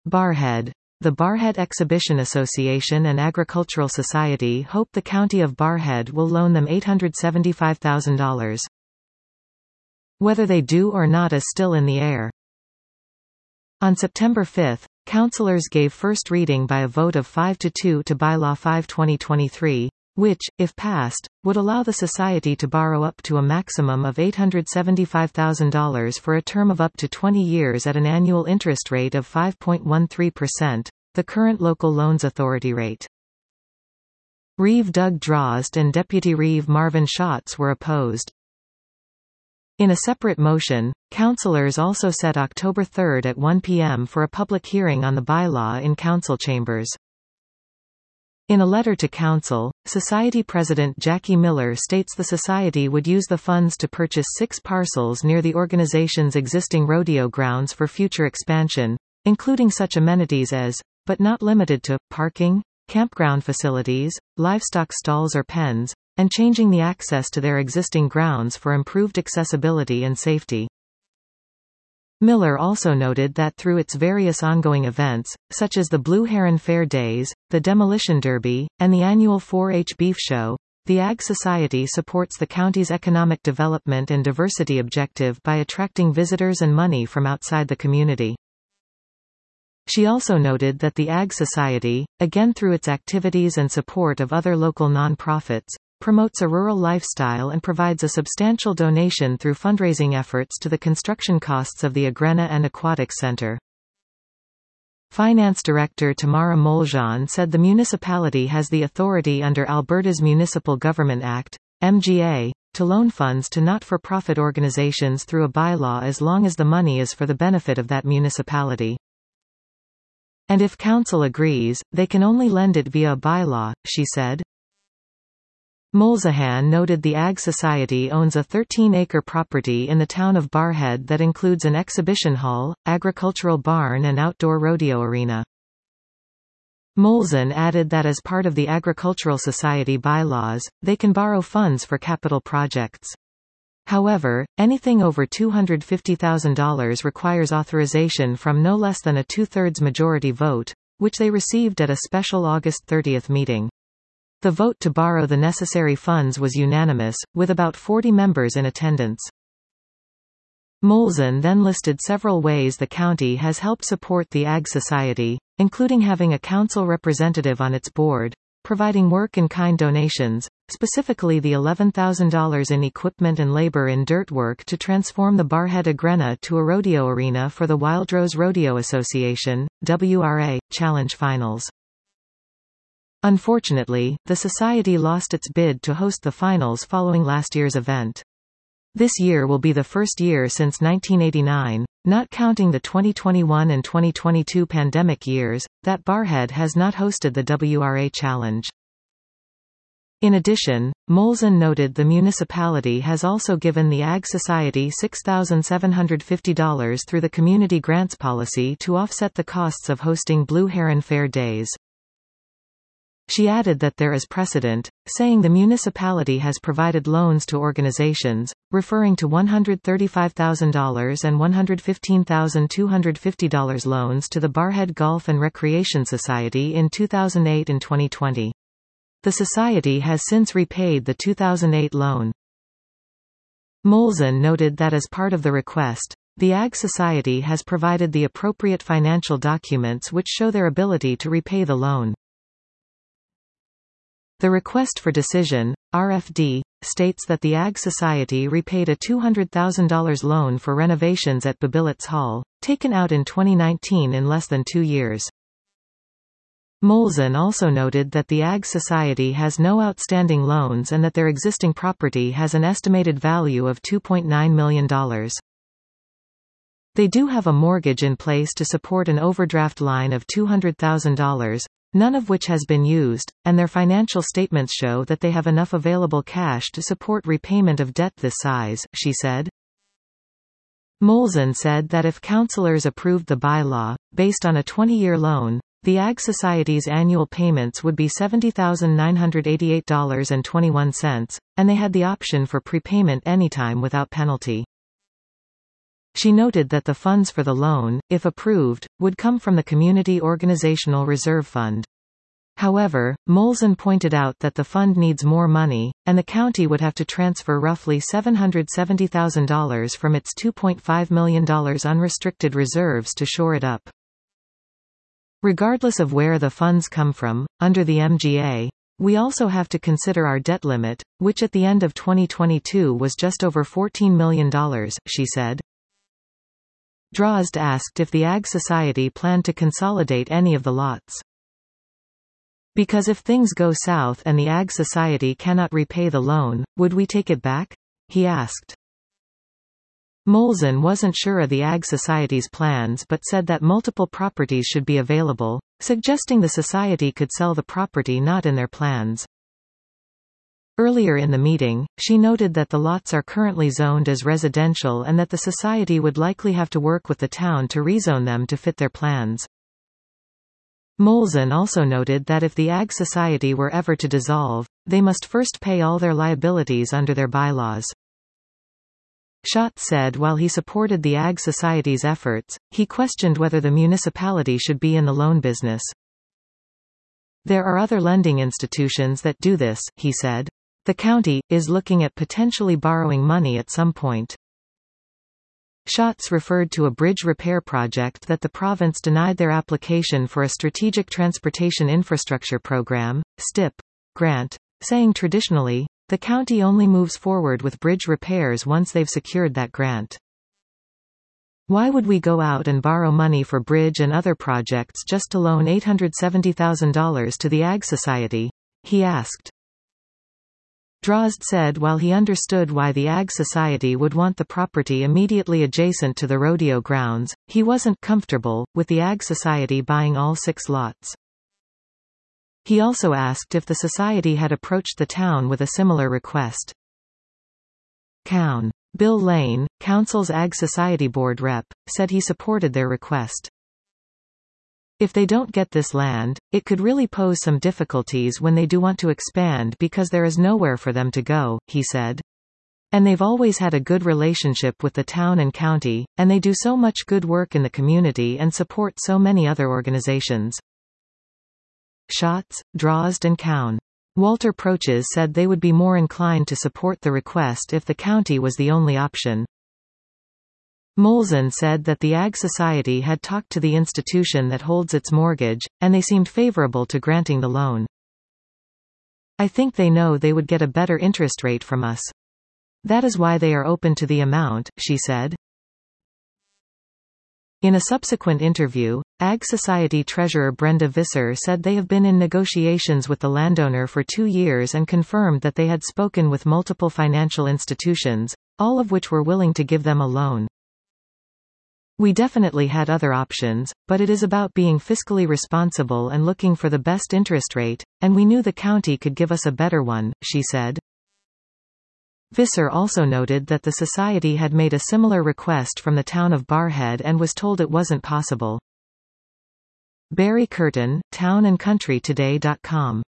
Barrhead. The Barrhead Exhibition Association and Agricultural Society hope the County of Barrhead will loan them $875,000. Whether they do or not is still in the air. On September 5, councillors gave first reading by a vote of 5-2 to Bylaw 5/2023, which, if passed, would allow the Society to borrow up to a maximum of $875,000 for a term of up to 20 years at an annual interest rate of 5.13%, the current local loans authority rate. Reeve Doug Drozd and Deputy Reeve Marvin Schatz were opposed. In a separate motion, councillors also set October 3 at 1 p.m. for a public hearing on the bylaw in council chambers. In a letter to Council, Society President Jackie Miller states the Society would use the funds to purchase 6 parcels near the organization's existing rodeo grounds for future expansion, including such amenities as, but not limited to, parking, campground facilities, livestock stalls or pens, and changing the access to their existing grounds for improved accessibility and safety. Miller also noted that through its various ongoing events, such as the Blue Heron Fair Days, the Demolition Derby, and the annual 4-H Beef Show, the Ag Society supports the county's economic development and diversity objective by attracting visitors and money from outside the community. She also noted that the Ag Society, again through its activities and support of other local non-profits, promotes a rural lifestyle and provides a substantial donation through fundraising efforts to the construction costs of the Agrena and Aquatic Center. Finance Director Tamara Moljan said the municipality has the authority under Alberta's Municipal Government Act, MGA, to loan funds to not-for-profit organizations through a bylaw as long as the money is for the benefit of that municipality. And if council agrees, they can only lend it via a bylaw, she said. Molzahan noted the Ag Society owns a 13-acre property in the town of Barrhead that includes an exhibition hall, agricultural barn and outdoor rodeo arena. Molzan added that as part of the Agricultural Society bylaws, they can borrow funds for capital projects. However, anything over $250,000 requires authorization from no less than a 2/3 majority vote, which they received at a special August 30 meeting. The vote to borrow the necessary funds was unanimous, with about 40 members in attendance. Molzan then listed several ways the county has helped support the Ag Society, including having a council representative on its board, providing work-in-kind donations, specifically the $11,000 in equipment and labor in dirt work to transform the Barrhead Agrena to a rodeo arena for the Wildrose Rodeo Association, WRA, Challenge Finals. Unfortunately, the Society lost its bid to host the finals following last year's event. This year will be the first year since 1989, not counting the 2021 and 2022 pandemic years, that Barrhead has not hosted the WRA Challenge. In addition, Molzan noted the municipality has also given the Ag Society $6,750 through the Community Grants Policy to offset the costs of hosting Blue Heron Fair Days. She added that there is precedent, saying the municipality has provided loans to organizations, referring to $135,000 and $115,250 loans to the Barrhead Golf and Recreation Society in 2008 and 2020. The society has since repaid the 2008 loan. Molzan noted that as part of the request, the Ag Society has provided the appropriate financial documents which show their ability to repay the loan. The request for decision, RFD, states that the Ag Society repaid a $200,000 loan for renovations at Babillets Hall, taken out in 2019 in less than 2 years. Molzan also noted that the Ag Society has no outstanding loans and that their existing property has an estimated value of $2.9 million. They do have a mortgage in place to support an overdraft line of $200,000, none of which has been used, and their financial statements show that they have enough available cash to support repayment of debt this size, she said. Molzan said that if councillors approved the bylaw, based on a 20-year loan, the Ag Society's annual payments would be $70,988.21, and they had the option for prepayment anytime without penalty. She noted that the funds for the loan, if approved, would come from the Community Organizational Reserve Fund. However, Molson pointed out that the fund needs more money, and the county would have to transfer roughly $770,000 from its $2.5 million unrestricted reserves to shore it up. Regardless of where the funds come from, under the MGA, we also have to consider our debt limit, which at the end of 2022 was just over $14 million, she said. Drozd asked if the Ag Society planned to consolidate any of the lots. Because if things go south and the Ag Society cannot repay the loan, would we take it back? He asked. Molson wasn't sure of the Ag Society's plans but said that multiple properties should be available, suggesting the society could sell the property not in their plans. Earlier in the meeting, she noted that the lots are currently zoned as residential and that the society would likely have to work with the town to rezone them to fit their plans. Molson also noted that if the Ag Society were ever to dissolve, they must first pay all their liabilities under their bylaws. Schott said while he supported the Ag Society's efforts, he questioned whether the municipality should be in the loan business. There are other lending institutions that do this, he said. The county is looking at potentially borrowing money at some point. Schatz referred to a bridge repair project that the province denied their application for a Strategic Transportation Infrastructure Program, STIP, grant, saying traditionally, the county only moves forward with bridge repairs once they've secured that grant. Why would we go out and borrow money for bridge and other projects just to loan $870,000 to the Ag Society? He asked. Drozd said while he understood why the Ag Society would want the property immediately adjacent to the rodeo grounds, he wasn't comfortable with the Ag Society buying all 6 lots. He also asked if the society had approached the town with a similar request. Cown. Bill Lane, Council's Ag Society Board rep, said he supported their request. If they don't get this land, it could really pose some difficulties when they do want to expand because there is nowhere for them to go, he said. And they've always had a good relationship with the town and county, and they do so much good work in the community and support so many other organizations. Schatz, Drozd and Cown. Walter Proches said they would be more inclined to support the request if the county was the only option. Molson said that the Ag Society had talked to the institution that holds its mortgage, and they seemed favorable to granting the loan. I think they know they would get a better interest rate from us. That is why they are open to the amount, she said. In a subsequent interview, Ag Society Treasurer Brenda Visser said they have been in negotiations with the landowner for 2 years and confirmed that they had spoken with multiple financial institutions, all of which were willing to give them a loan. We definitely had other options, but it is about being fiscally responsible and looking for the best interest rate, and we knew the county could give us a better one, she said. Visser also noted that the society had made a similar request from the town of Barrhead and was told it wasn't possible. Barry Curtin, townandcountrytoday.com